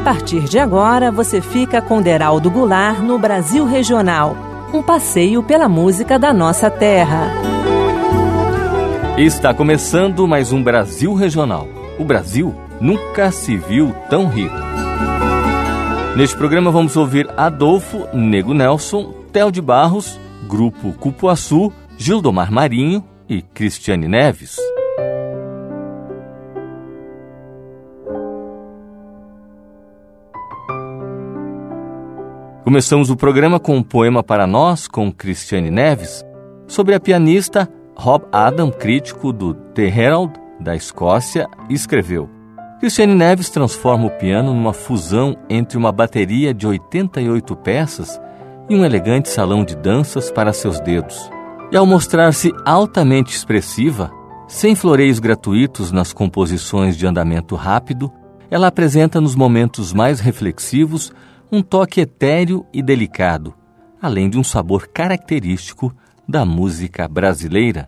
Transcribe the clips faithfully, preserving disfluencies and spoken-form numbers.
partir de agora, você fica com Deraldo Goulart no Brasil Regional, um passeio pela música da nossa terra. Está começando mais um Brasil Regional. O Brasil nunca se viu tão rico. Neste programa vamos ouvir Adolfo Nego Nelson, Theo de Barros, Grupo Cupuaçu, Gildomar Marinho e Cristiane Neves. Começamos o programa com um poema para nós, com Cristiane Neves, sobre a pianista Rob Adam, crítico do The Herald, da Escócia, escreveu: Cristiane Neves transforma o piano numa fusão entre uma bateria de oitenta e oito peças e um elegante salão de danças para seus dedos. E ao mostrar-se altamente expressiva, sem floreios gratuitos nas composições de andamento rápido, ela apresenta nos momentos mais reflexivos um toque etéreo e delicado, além de um sabor característico da música brasileira.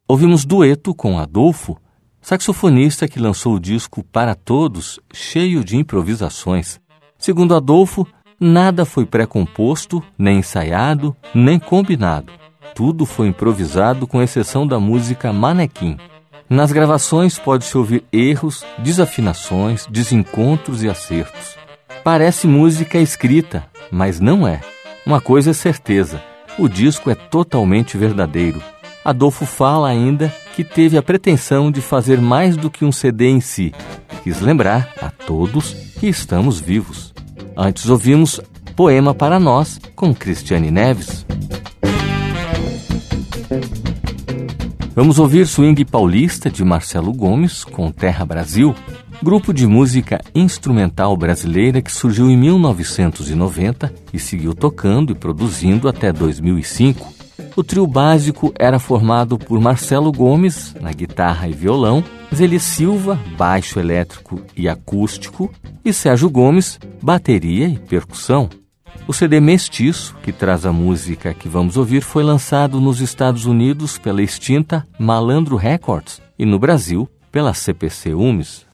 Ouvimos dueto com Adolfo, saxofonista que lançou o disco Para Todos, cheio de improvisações. Segundo Adolfo, nada foi pré-composto, nem ensaiado, nem combinado. Tudo foi improvisado com exceção da música Manequim. Nas gravações pode-se ouvir erros, desafinações, desencontros e acertos. Parece música escrita, mas não é. Uma coisa é certeza, o disco é totalmente verdadeiro. Adolfo fala ainda que teve a pretensão de fazer mais do que um C D em si. Quis lembrar a todos que estamos vivos. Antes ouvimos Poema para Nós, com Cristiane Neves. Vamos ouvir Swing Paulista, de Marcelo Gomes, com Terra Brasil, grupo de música instrumental brasileira que surgiu em mil novecentos e noventa e seguiu tocando e produzindo até dois mil e cinco. O trio básico era formado por Marcelo Gomes, na guitarra e violão, Zeli Silva, baixo elétrico e acústico, e Sérgio Gomes, bateria e percussão. O C D Mestiço, que traz a música que vamos ouvir, foi lançado nos Estados Unidos pela extinta Malandro Records e no Brasil pela C P C Umes.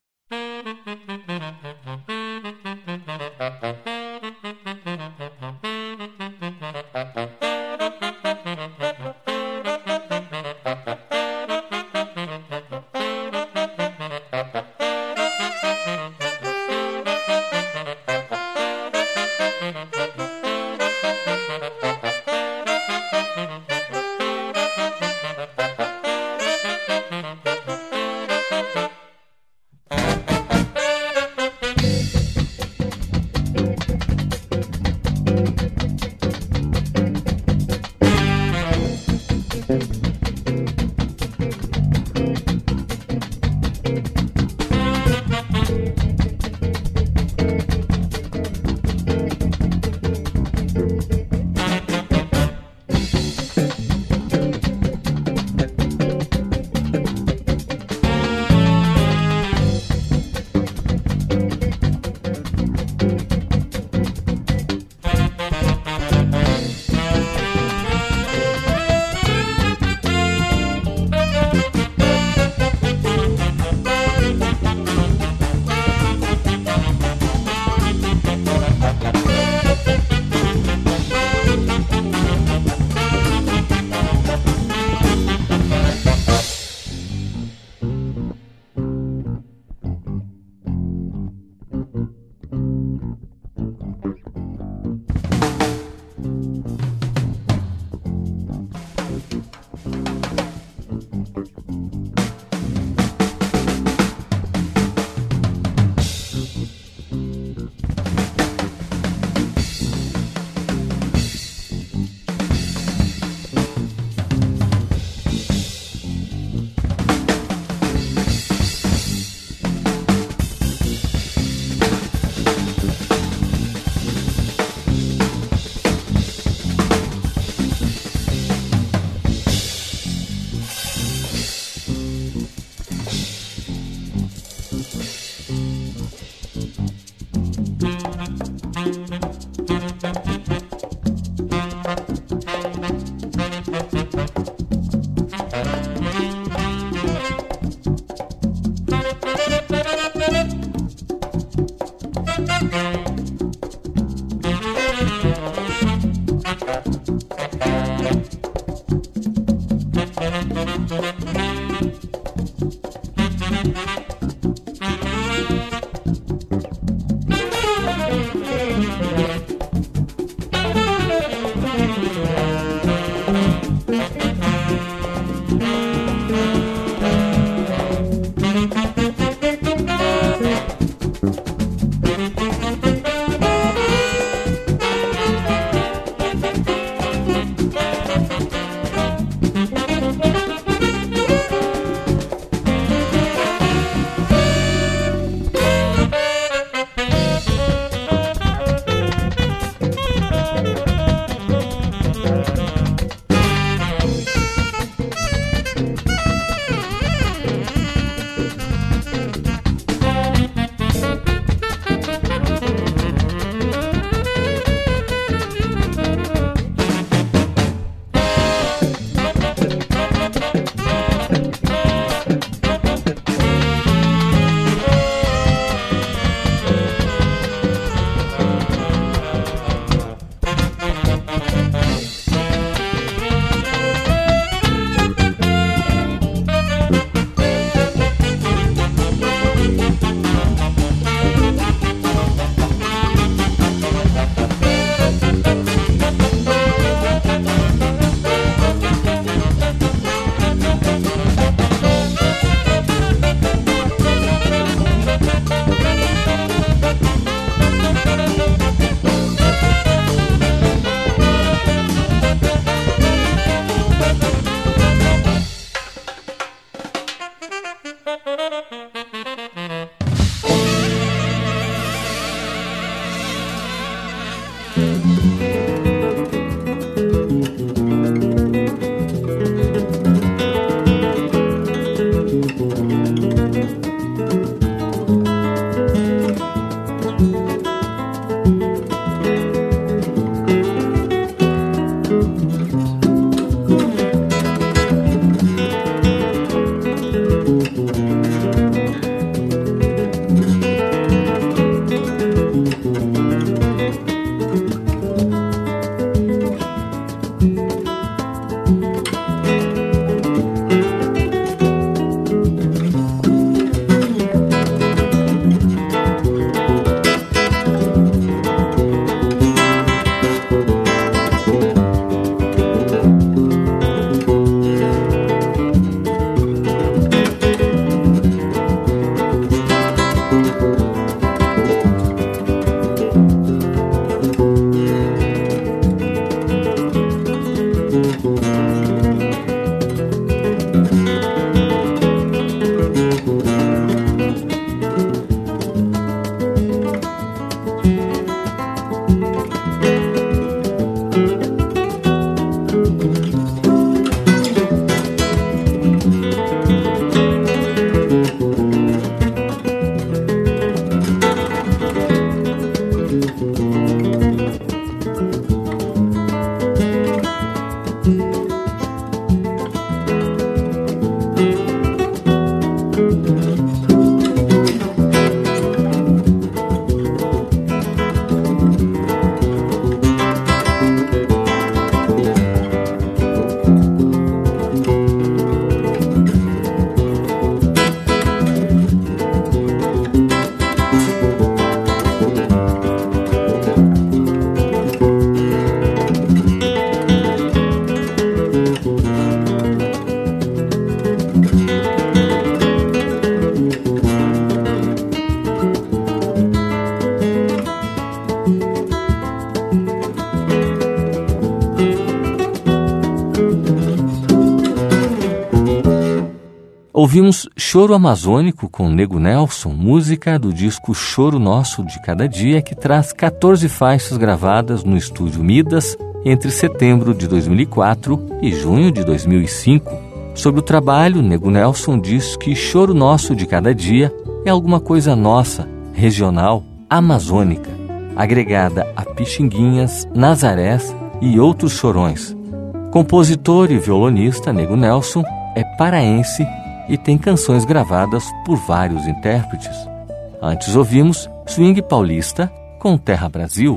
Ouvimos Choro Amazônico com Nego Nelson, música do disco Choro Nosso de Cada Dia, que traz quatorze faixas gravadas no estúdio Midas entre setembro de dois mil e quatro e junho de dois mil e cinco. Sobre o trabalho, Nego Nelson diz que Choro Nosso de Cada Dia é alguma coisa nossa, regional, amazônica, agregada a Pixinguinhas, Nazarés e outros chorões. Compositor e violonista, Nego Nelson é paraense e tem canções gravadas por vários intérpretes. Antes ouvimos Swing Paulista com Terra Brasil.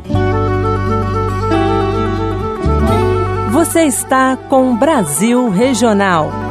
Você está com Brasil Regional.